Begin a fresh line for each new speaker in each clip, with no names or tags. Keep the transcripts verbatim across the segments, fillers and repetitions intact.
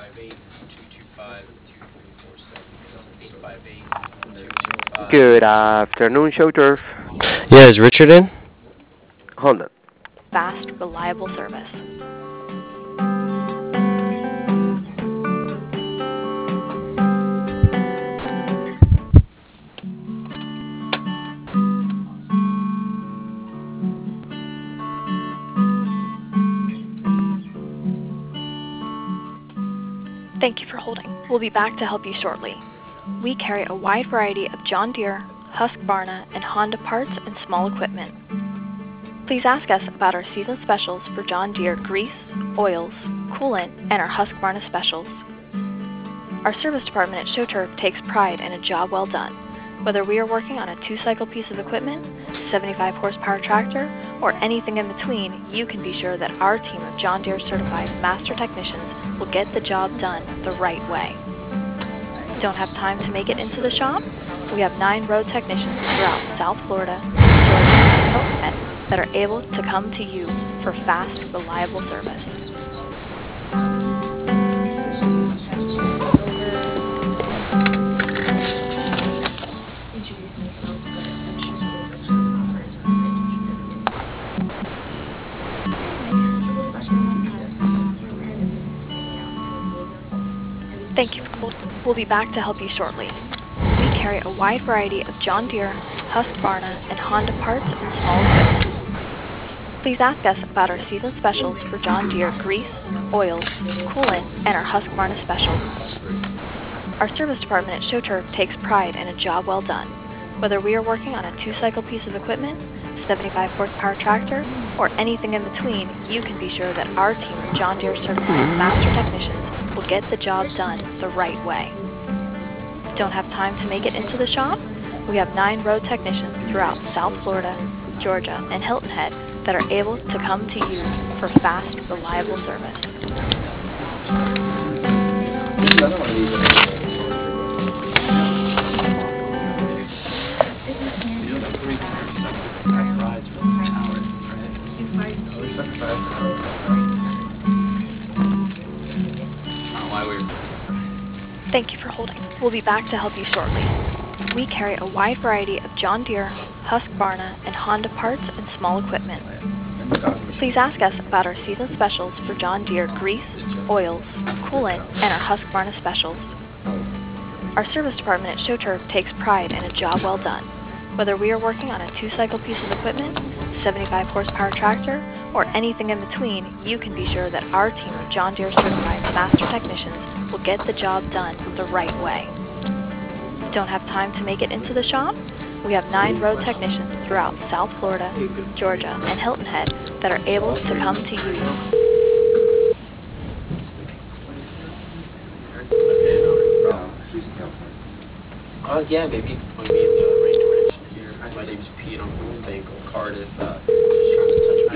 Good afternoon, Show Turf.
Yeah, is Richard in?
Hold on.
Fast, reliable service. Thank you for holding. We'll be back to help you shortly. We carry a wide variety of John Deere, Husqvarna, and Honda parts and small equipment. Please ask us about our season specials for John Deere grease, oils, coolant, and our Husqvarna specials. Our service department at ShowTurf takes pride in a job well done. Whether we are working on a two-cycle piece of equipment, seventy-five horsepower tractor, or anything in between, you can be sure that our team of John Deere certified master technicians will get the job done the right way. Don't have time to make it into the shop? We have nine road technicians throughout South Florida, Georgia, and Hilton Head that are able to come to you for fast, reliable service. Thank you for holding. We'll be back to help you shortly. We carry a wide variety of John Deere, Husqvarna, and Honda parts and small equipment. Please ask us about our season specials for John Deere grease, oils, coolant, and our Husqvarna specials. Our service department at ShowTurf takes pride in a job well done. Whether we are working on a two-cycle piece of equipment, seventy-five horsepower tractor, or anything in between, you can be sure that our team of John Deere certified master technicians will get the job done the right way. Don't have time to make it into the shop? We have nine road technicians throughout South Florida, Georgia, and Hilton Head that are able to come to you for fast, reliable service. Thank you for holding. We'll be back to help you shortly. We carry a wide variety of John Deere, Husqvarna, and Honda parts and small equipment. Please ask us about our season specials for John Deere grease, oils, coolant, and our Husqvarna specials. Our service department at ShowTurf takes pride in a job well done. Whether we are working on a two-cycle piece of equipment, seventy-five horsepower tractor, or anything in between, you can be sure that our team of John Deere certified master technicians will get the job done the right way. Don't have time to make it into the shop? We have nine road technicians throughout South Florida, Georgia, and Hilton Head that are able to come to you.
Uh, yeah, maybe point me in the right direction here. My name's Pete. I'm from the Bank of Cardiff. Uh, just trying to touch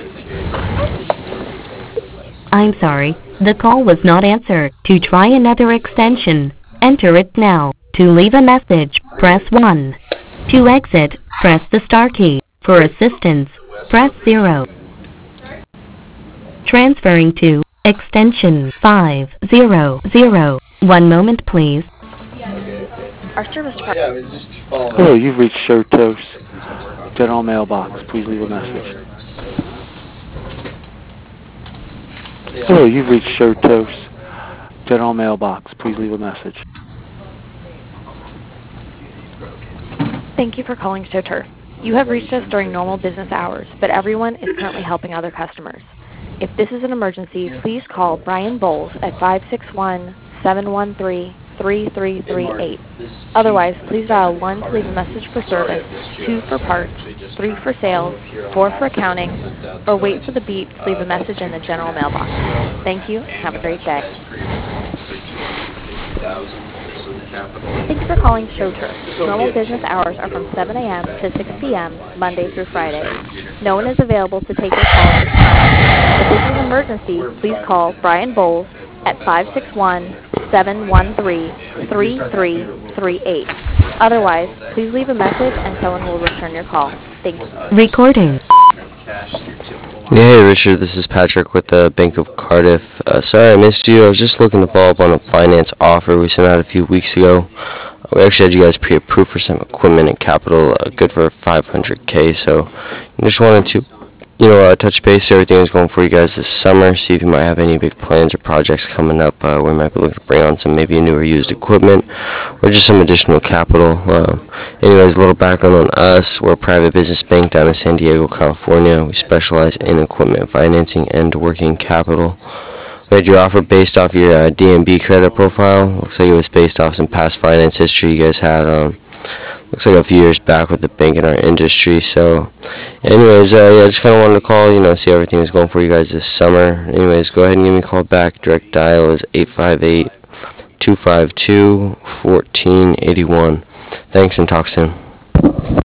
base.
I'm sorry, the call was not answered. To try another extension, enter it now. To leave a message, press one. To exit, press the star key. For assistance, press zero. Transferring to extension five zero zero. One moment, please.
Our service department.
Hello, you've reached ShowTurf's general mailbox. Please leave a message. Hello, you've reached ShowTurf's general mailbox. Please leave a message.
Thank you for calling ShowTurf. You have reached us during normal business hours, but everyone is currently helping other customers. If this is an emergency, please call Brian Bowles at five six one, seven one three, three three three eight. Otherwise, please dial one to leave a message for service, two for parts, three for sales, four for accounting, or wait for the beep to leave a message in the general mailbox. Thank you, and have a great day. Thanks for calling ShowTurf. Normal business hours are from seven a m to six p m Monday through Friday. No one is available to take your call at this time. If this is an emergency, please call Brian Bowles at five six one, seven one three, three three three eight. Otherwise, please leave a message and someone will return your call. Thank you.
Recording.
Cash, your typical
Yeah, hey Richard, this is Patrick with the Bank of Cardiff. Uh, sorry I missed you. I was just looking to follow up on a finance offer we sent out a few weeks ago. Uh, we actually had you guys pre-approved for some equipment and capital, uh, good for five hundred K. So I just wanted to, you know, uh, touch base, see how everything was going for you guys this summer, see if you might have any big plans or projects coming up uh, where we might be looking to bring on some maybe new or used equipment or just some additional capital. Uh, anyways, a little background on us. We're a private business bank down in San Diego, California. We specialize in equipment financing and working capital. We had your offer based off your uh, D M B credit profile. Looks like it was based off some past finance history you guys had. Um, looks like a few years back with the bank in our industry. So, anyways, uh, yeah, I just kind of wanted to call, you know, see how everything was going for you guys this summer. Anyways, go ahead and give me a call back. Direct dial is eight five eight, two five two, one four eight one. Thanks, and talk soon.